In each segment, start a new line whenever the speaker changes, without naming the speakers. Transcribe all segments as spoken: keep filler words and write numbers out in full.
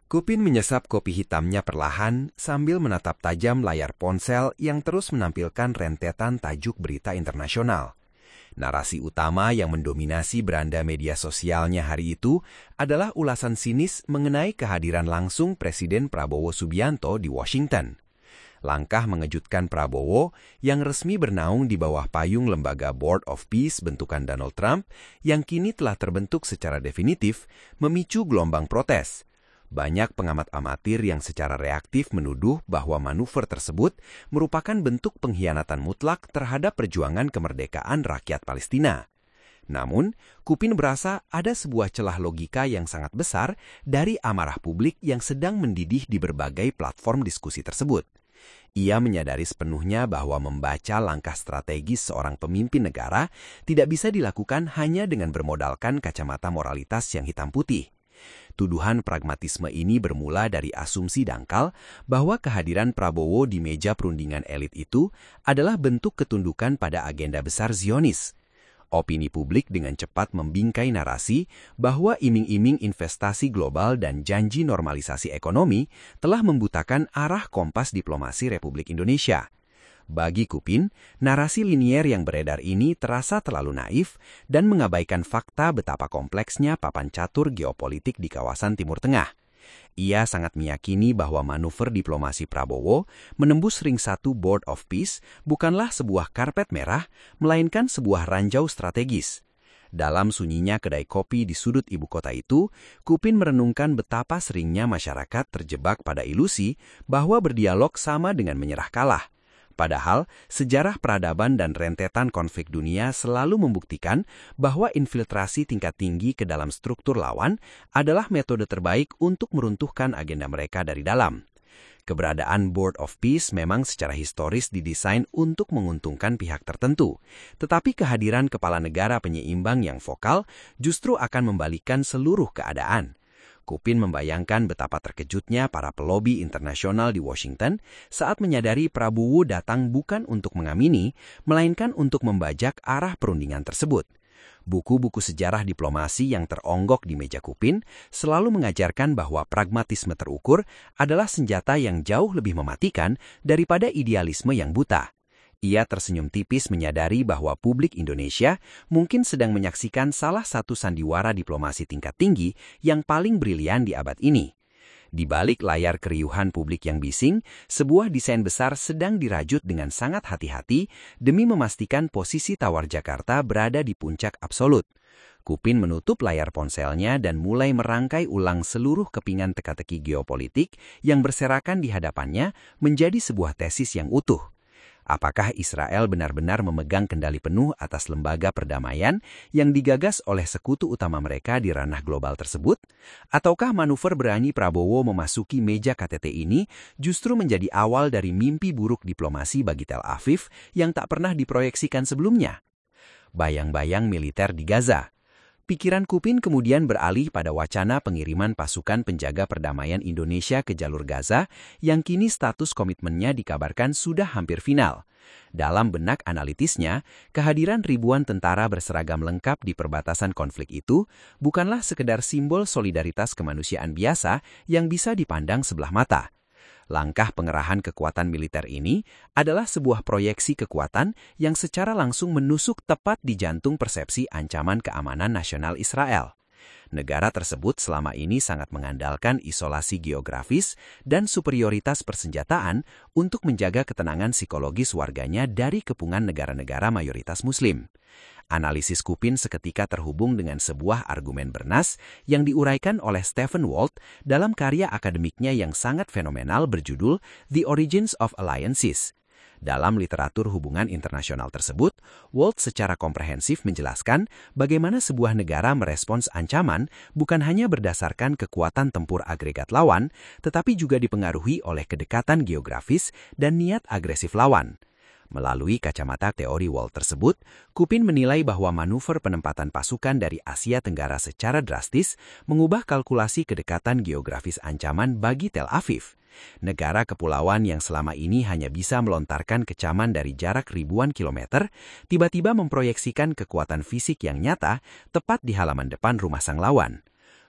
Kupin menyesap kopi hitamnya perlahan sambil menatap tajam layar ponsel yang terus menampilkan rentetan tajuk berita internasional. Narasi utama yang mendominasi beranda media sosialnya hari itu adalah ulasan sinis mengenai kehadiran langsung Presiden Prabowo Subianto di Washington. Langkah mengejutkan Prabowo yang resmi bernaung di bawah payung lembaga Board of Peace bentukan Donald Trump yang kini telah terbentuk secara definitif memicu gelombang protes. Banyak pengamat amatir yang secara reaktif menuduh bahwa manuver tersebut merupakan bentuk pengkhianatan mutlak terhadap perjuangan kemerdekaan rakyat Palestina. Namun, Kupin berasa ada sebuah celah logika yang sangat besar dari amarah publik yang sedang mendidih di berbagai platform diskusi tersebut. Ia menyadari sepenuhnya bahwa membaca langkah strategis seorang pemimpin negara tidak bisa dilakukan hanya dengan bermodalkan kacamata moralitas yang hitam putih. Tuduhan pragmatisme ini bermula dari asumsi dangkal bahwa kehadiran Prabowo di meja perundingan elit itu adalah bentuk ketundukan pada agenda besar Zionis. Opini publik dengan cepat membingkai narasi bahwa iming-iming investasi global dan janji normalisasi ekonomi telah membutakan arah kompas diplomasi Republik Indonesia. Bagi Kupin, narasi linier yang beredar ini terasa terlalu naif dan mengabaikan fakta betapa kompleksnya papan catur geopolitik di kawasan Timur Tengah. Ia sangat meyakini bahwa manuver diplomasi Prabowo menembus ring satu Board of Peace bukanlah sebuah karpet merah, melainkan sebuah ranjau strategis. Dalam sunyinya kedai kopi di sudut ibu kota itu, Kupin merenungkan betapa seringnya masyarakat terjebak pada ilusi bahwa berdialog sama dengan menyerah kalah. Padahal, sejarah peradaban dan rentetan konflik dunia selalu membuktikan bahwa infiltrasi tingkat tinggi ke dalam struktur lawan adalah metode terbaik untuk meruntuhkan agenda mereka dari dalam. Keberadaan Board of Peace memang secara historis didesain untuk menguntungkan pihak tertentu, tetapi kehadiran kepala negara penyeimbang yang vokal justru akan membalikkan seluruh keadaan. Kupin membayangkan betapa terkejutnya para pelobi internasional di Washington saat menyadari Prabowo datang bukan untuk mengamini, melainkan untuk membajak arah perundingan tersebut. Buku-buku sejarah diplomasi yang teronggok di meja Kupin selalu mengajarkan bahwa pragmatisme terukur adalah senjata yang jauh lebih mematikan daripada idealisme yang buta. Ia tersenyum tipis menyadari bahwa publik Indonesia mungkin sedang menyaksikan salah satu sandiwara diplomasi tingkat tinggi yang paling brilian di abad ini. Di balik layar keriuhan publik yang bising, sebuah desain besar sedang dirajut dengan sangat hati-hati demi memastikan posisi tawar Jakarta berada di puncak absolut. Kupin menutup layar ponselnya dan mulai merangkai ulang seluruh kepingan teka-teki geopolitik yang berserakan di hadapannya menjadi sebuah tesis yang utuh. Apakah Israel benar-benar memegang kendali penuh atas lembaga perdamaian yang digagas oleh sekutu utama mereka di ranah global tersebut? Ataukah manuver berani Prabowo memasuki meja K T T ini justru menjadi awal dari mimpi buruk diplomasi bagi Tel Aviv yang tak pernah diproyeksikan sebelumnya? Bayang-bayang militer di Gaza. Pikiran Kupin kemudian beralih pada wacana pengiriman pasukan penjaga perdamaian Indonesia ke jalur Gaza yang kini status komitmennya dikabarkan sudah hampir final. Dalam benak analitisnya, kehadiran ribuan tentara berseragam lengkap di perbatasan konflik itu bukanlah sekedar simbol solidaritas kemanusiaan biasa yang bisa dipandang sebelah mata. Langkah pengerahan kekuatan militer ini adalah sebuah proyeksi kekuatan yang secara langsung menusuk tepat di jantung persepsi ancaman keamanan nasional Israel. Negara tersebut selama ini sangat mengandalkan isolasi geografis dan superioritas persenjataan untuk menjaga ketenangan psikologis warganya dari kepungan negara-negara mayoritas Muslim. Analisis Kupin seketika terhubung dengan sebuah argumen bernas yang diuraikan oleh Stephen Walt dalam karya akademiknya yang sangat fenomenal berjudul The Origins of Alliances. Dalam literatur hubungan internasional tersebut, Walt secara komprehensif menjelaskan bagaimana sebuah negara merespons ancaman bukan hanya berdasarkan kekuatan tempur agregat lawan, tetapi juga dipengaruhi oleh kedekatan geografis dan niat agresif lawan. Melalui kacamata teori Walt tersebut, Kupin menilai bahwa manuver penempatan pasukan dari Asia Tenggara secara drastis mengubah kalkulasi kedekatan geografis ancaman bagi Tel Aviv. Negara kepulauan yang selama ini hanya bisa melontarkan kecaman dari jarak ribuan kilometer, tiba-tiba memproyeksikan kekuatan fisik yang nyata tepat di halaman depan rumah sang lawan.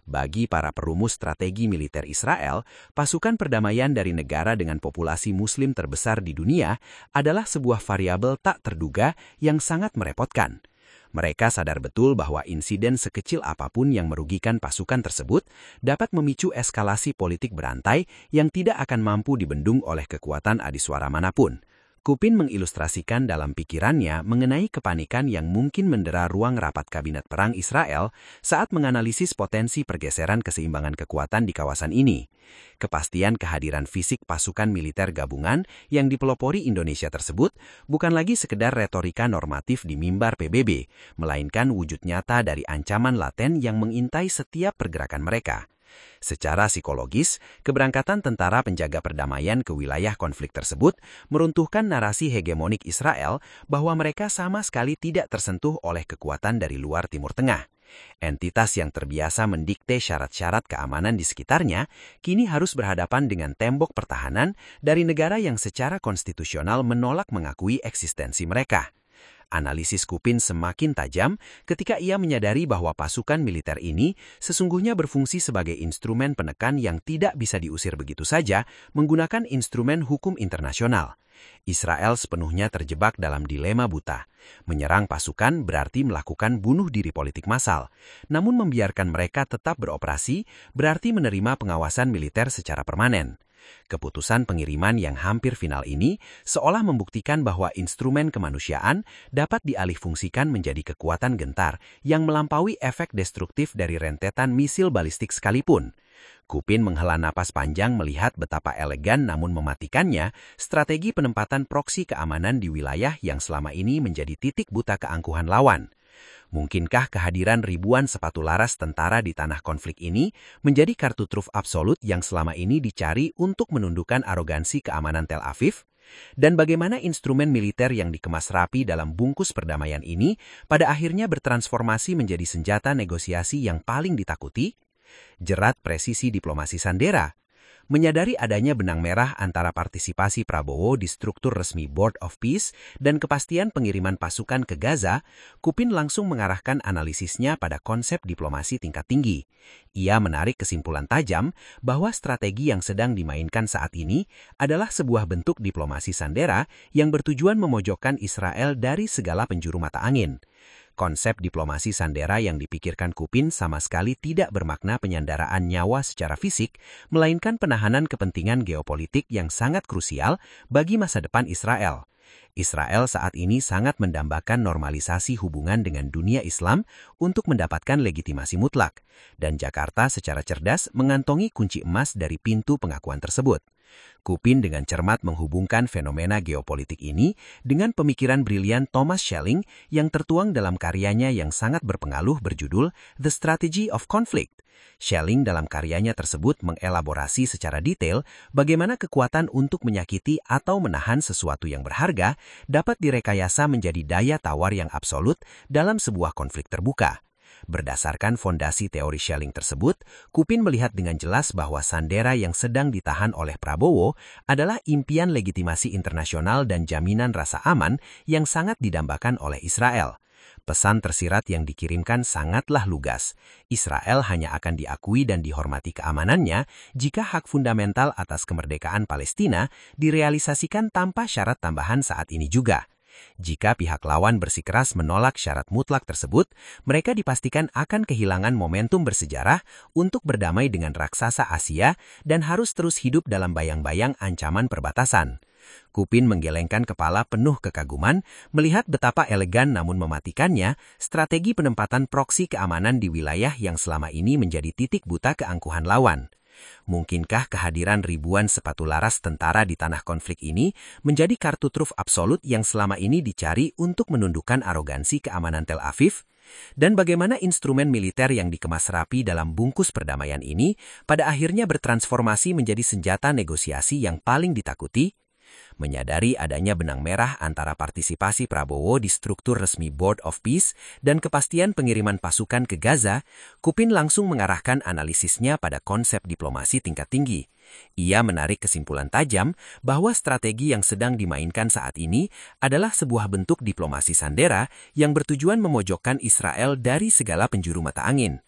Bagi para perumus strategi militer Israel, pasukan perdamaian dari negara dengan populasi Muslim terbesar di dunia adalah sebuah variabel tak terduga yang sangat merepotkan. Mereka sadar betul bahwa insiden sekecil apapun yang merugikan pasukan tersebut dapat memicu eskalasi politik berantai yang tidak akan mampu dibendung oleh kekuatan adiswara manapun. Kupin mengilustrasikan dalam pikirannya mengenai kepanikan yang mungkin mendera ruang rapat Kabinet Perang Israel saat menganalisis potensi pergeseran keseimbangan kekuatan di kawasan ini. Kepastian kehadiran fisik pasukan militer gabungan yang dipelopori Indonesia tersebut bukan lagi sekedar retorika normatif di mimbar P B B, melainkan wujud nyata dari ancaman laten yang mengintai setiap pergerakan mereka. Secara psikologis, keberangkatan tentara penjaga perdamaian ke wilayah konflik tersebut meruntuhkan narasi hegemonik Israel bahwa mereka sama sekali tidak tersentuh oleh kekuatan dari luar Timur Tengah. Entitas yang terbiasa mendikte syarat-syarat keamanan di sekitarnya kini harus berhadapan dengan tembok pertahanan dari negara yang secara konstitusional menolak mengakui eksistensi mereka. Analisis Kupin semakin tajam ketika ia menyadari bahwa pasukan militer ini sesungguhnya berfungsi sebagai instrumen penekan yang tidak bisa diusir begitu saja menggunakan instrumen hukum internasional. Israel sepenuhnya terjebak dalam dilema buta. Menyerang pasukan berarti melakukan bunuh diri politik massal, namun membiarkan mereka tetap beroperasi berarti menerima pengawasan militer secara permanen. Keputusan pengiriman yang hampir final ini seolah membuktikan bahwa instrumen kemanusiaan dapat dialihfungsikan menjadi kekuatan gentar yang melampaui efek destruktif dari rentetan misil balistik sekalipun. Kupin menghela napas panjang melihat betapa elegan namun mematikannya strategi penempatan proksi keamanan di wilayah yang selama ini menjadi titik buta keangkuhan lawan. Mungkinkah kehadiran ribuan sepatu laras tentara di tanah konflik ini menjadi kartu truf absolut yang selama ini dicari untuk menundukkan arogansi keamanan Tel Aviv? Dan bagaimana instrumen militer yang dikemas rapi dalam bungkus perdamaian ini pada akhirnya bertransformasi menjadi senjata negosiasi yang paling ditakuti? Jerat presisi diplomasi Sandera. Menyadari adanya benang merah antara partisipasi Prabowo di struktur resmi Board of Peace dan kepastian pengiriman pasukan ke Gaza, Kupin langsung mengarahkan analisisnya pada konsep diplomasi tingkat tinggi. Ia menarik kesimpulan tajam bahwa strategi yang sedang dimainkan saat ini adalah sebuah bentuk diplomasi Sandera yang bertujuan memojokkan Israel dari segala penjuru mata angin. Konsep diplomasi Sandera yang dipikirkan Kupin sama sekali tidak bermakna penyandaraan nyawa secara fisik, melainkan penahanan kepentingan geopolitik yang sangat krusial bagi masa depan Israel. Israel saat ini sangat mendambakan normalisasi hubungan dengan dunia Islam untuk mendapatkan legitimasi mutlak, dan Jakarta secara cerdas mengantongi kunci emas dari pintu pengakuan tersebut. Kupin dengan cermat menghubungkan fenomena geopolitik ini dengan pemikiran brilian Thomas Schelling yang tertuang dalam karyanya yang sangat berpengaruh berjudul The Strategy of Conflict. Schelling dalam karyanya tersebut mengelaborasi secara detail bagaimana kekuatan untuk menyakiti atau menahan sesuatu yang berharga dapat direkayasa menjadi daya tawar yang absolut dalam sebuah konflik terbuka. Berdasarkan fondasi teori Schelling tersebut, Kupin melihat dengan jelas bahwa Sandera yang sedang ditahan oleh Prabowo adalah impian legitimasi internasional dan jaminan rasa aman yang sangat didambakan oleh Israel. Pesan tersirat yang dikirimkan sangatlah lugas. Israel hanya akan diakui dan dihormati keamanannya jika hak fundamental atas kemerdekaan Palestina direalisasikan tanpa syarat tambahan saat ini juga. Jika pihak lawan bersikeras menolak syarat mutlak tersebut, mereka dipastikan akan kehilangan momentum bersejarah untuk berdamai dengan raksasa Asia dan harus terus hidup dalam bayang-bayang ancaman perbatasan. Kupin menggelengkan kepala penuh kekaguman melihat betapa elegan namun mematikannya strategi penempatan proksi keamanan di wilayah yang selama ini menjadi titik buta keangkuhan lawan. Mungkinkah kehadiran ribuan sepatu laras tentara di tanah konflik ini menjadi kartu truf absolut yang selama ini dicari untuk menundukkan arogansi keamanan Tel Aviv? Dan bagaimana instrumen militer yang dikemas rapi dalam bungkus perdamaian ini pada akhirnya bertransformasi menjadi senjata negosiasi yang paling ditakuti? Menyadari adanya benang merah antara partisipasi Prabowo di struktur resmi Board of Peace dan kepastian pengiriman pasukan ke Gaza, Kupin langsung mengarahkan analisisnya pada konsep diplomasi tingkat tinggi. Ia menarik kesimpulan tajam bahwa strategi yang sedang dimainkan saat ini adalah sebuah bentuk diplomasi Sandera yang bertujuan memojokkan Israel dari segala penjuru mata angin.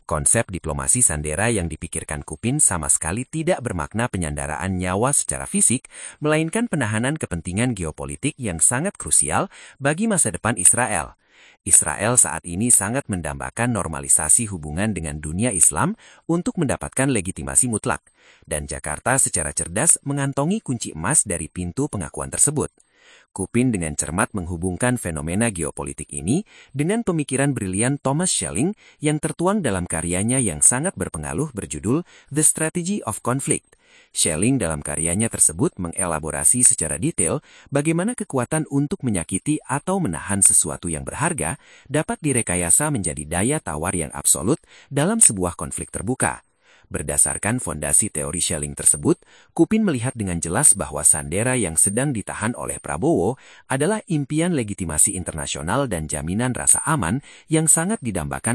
Konsep diplomasi Sandera yang dipikirkan Kupin sama sekali tidak bermakna penyandaraan nyawa secara fisik, melainkan penahanan kepentingan geopolitik yang sangat krusial bagi masa depan Israel. Israel saat ini sangat mendambakan normalisasi hubungan dengan dunia Islam untuk mendapatkan legitimasi mutlak, dan Jakarta secara cerdas mengantongi kunci emas dari pintu pengakuan tersebut. Kupin dengan cermat menghubungkan fenomena geopolitik ini dengan pemikiran brilian Thomas Schelling yang tertuang dalam karyanya yang sangat berpengaruh berjudul The Strategy of Conflict. Schelling dalam karyanya tersebut mengelaborasi secara detail bagaimana kekuatan untuk menyakiti atau menahan sesuatu yang berharga dapat direkayasa menjadi daya tawar yang absolut dalam sebuah konflik terbuka. Berdasarkan fondasi teori Schelling tersebut, Kupin melihat dengan jelas bahwa Sandera yang sedang ditahan oleh Prabowo adalah impian legitimasi internasional dan jaminan rasa aman yang sangat didambakan